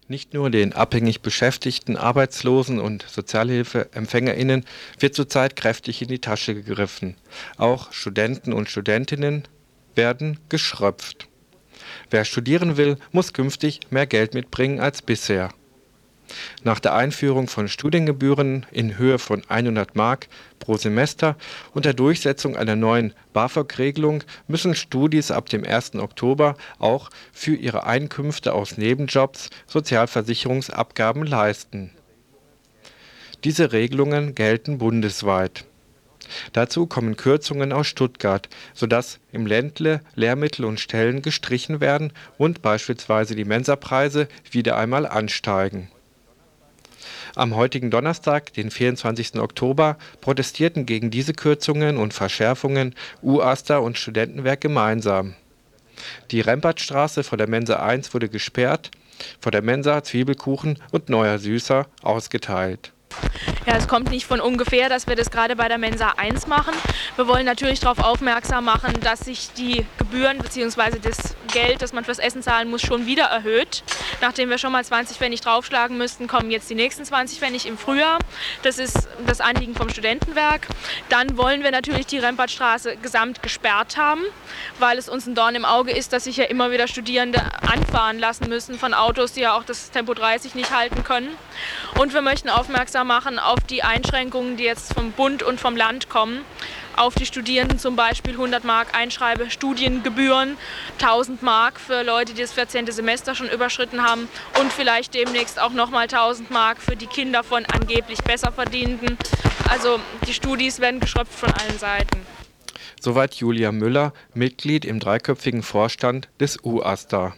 Nicht nur den abhängig Beschäftigten, Arbeitslosen und SozialhilfeempfängerInnen wird zurzeit kräftig in die Tasche gegriffen. Auch Studenten und Studentinnen werden geschröpft. Wer studieren will, muss künftig mehr Geld mitbringen als bisher. Nach der Einführung von Studiengebühren in Höhe von 100 Mark pro Semester und der Durchsetzung einer neuen BAföG-Regelung müssen Studis ab dem 1. Oktober auch für ihre Einkünfte aus Nebenjobs Sozialversicherungsabgaben leisten. Diese Regelungen gelten bundesweit. Dazu kommen Kürzungen aus Stuttgart, sodass im Ländle Lehrmittel und Stellen gestrichen werden und beispielsweise die Mensapreise wieder einmal ansteigen. Am heutigen Donnerstag, den 24. Oktober, protestierten gegen diese Kürzungen und Verschärfungen UAStA und Studentenwerk gemeinsam. Die Rempertstraße vor der Mensa 1 wurde gesperrt, vor der Mensa Zwiebelkuchen und neuer Süßer ausgeteilt. Ja, es kommt nicht von ungefähr, dass wir das gerade bei der Mensa 1 machen. Wir wollen natürlich darauf aufmerksam machen, dass sich die Gebühren bzw. das Geld, das man fürs Essen zahlen muss, schon wieder erhöht. Nachdem wir schon mal 20 Pfennig draufschlagen müssten, kommen jetzt die nächsten 20 Pfennig im Frühjahr. Das ist das Anliegen vom Studentenwerk. Dann wollen wir natürlich die Rempertstraße gesamt gesperrt haben, weil es uns ein Dorn im Auge ist, dass sich ja immer wieder Studierende anfahren lassen müssen von Autos, die ja auch das Tempo 30 nicht halten können. Und wir möchten aufmerksam machen auf die Einschränkungen, die jetzt vom Bund und vom Land kommen. Auf die Studierenden zum Beispiel 100 Mark Einschreibe Studiengebühren, 1000 Mark für Leute, die das 14. Semester schon überschritten haben und vielleicht demnächst auch nochmal 1000 Mark für die Kinder von angeblich Besserverdienenden. Also die Studis werden geschröpft von allen Seiten. Soweit Julia Müller, Mitglied im dreiköpfigen Vorstand des UAStA.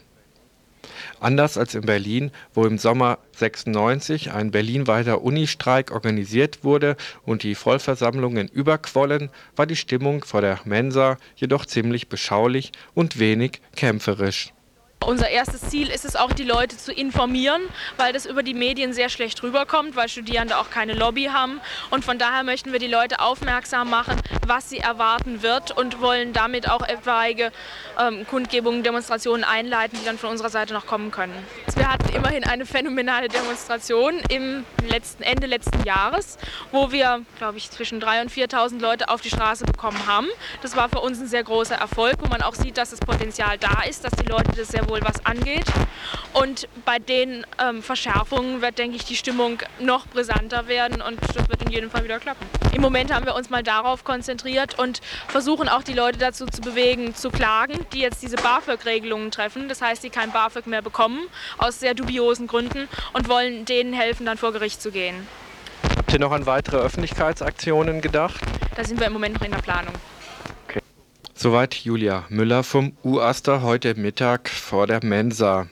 Anders als in Berlin, wo im Sommer 96 ein berlinweiter Unistreik organisiert wurde und die Vollversammlungen überquollen, war die Stimmung vor der Mensa jedoch ziemlich beschaulich und wenig kämpferisch. Unser erstes Ziel ist es auch, die Leute zu informieren, weil das über die Medien sehr schlecht rüberkommt, weil Studierende auch keine Lobby haben. Und von daher möchten wir die Leute aufmerksam machen, was sie erwarten wird und wollen damit auch etwaige Kundgebungen, Demonstrationen einleiten, die dann von unserer Seite noch kommen können. Wir hatten immerhin eine phänomenale Demonstration Ende letzten Jahres, wo wir, glaube ich, zwischen 3.000 und 4.000 Leute auf die Straße bekommen haben. Das war für uns ein sehr großer Erfolg, wo man auch sieht, dass das Potenzial da ist, dass die Leute das sehr wohl was angeht. Und bei den Verschärfungen wird, denke ich, die Stimmung noch brisanter werden und das wird in jedem Fall wieder klappen. Im Moment haben wir uns mal darauf konzentriert und versuchen auch die Leute dazu zu bewegen, zu klagen, die jetzt diese BAföG-Regelungen treffen. Das heißt, die kein BAföG mehr bekommen, aus sehr dubiosen Gründen und wollen denen helfen, dann vor Gericht zu gehen. Habt ihr noch an weitere Öffentlichkeitsaktionen gedacht? Da sind wir im Moment noch in der Planung. Soweit Julia Müller vom UAStA heute Mittag vor der Mensa.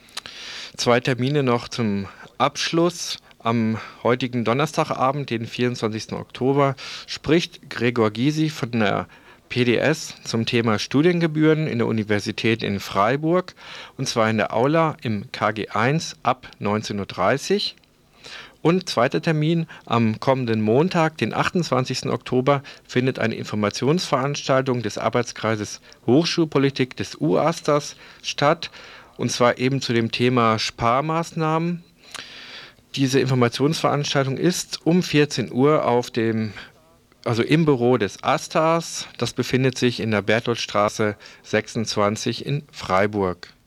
2 Termine noch zum Abschluss. Am heutigen Donnerstagabend, den 24. Oktober, spricht Gregor Gysi von der PDS zum Thema Studiengebühren in der Universität in Freiburg, und zwar in der Aula im KG 1 ab 19:30 Uhr. Und zweiter Termin, am kommenden Montag, den 28. Oktober, findet eine Informationsveranstaltung des Arbeitskreises Hochschulpolitik des UAStAs statt, und zwar eben zu dem Thema Sparmaßnahmen. Diese Informationsveranstaltung ist um 14 Uhr im Büro des AStAs. Das befindet sich in der Bertholdstraße 26 in Freiburg.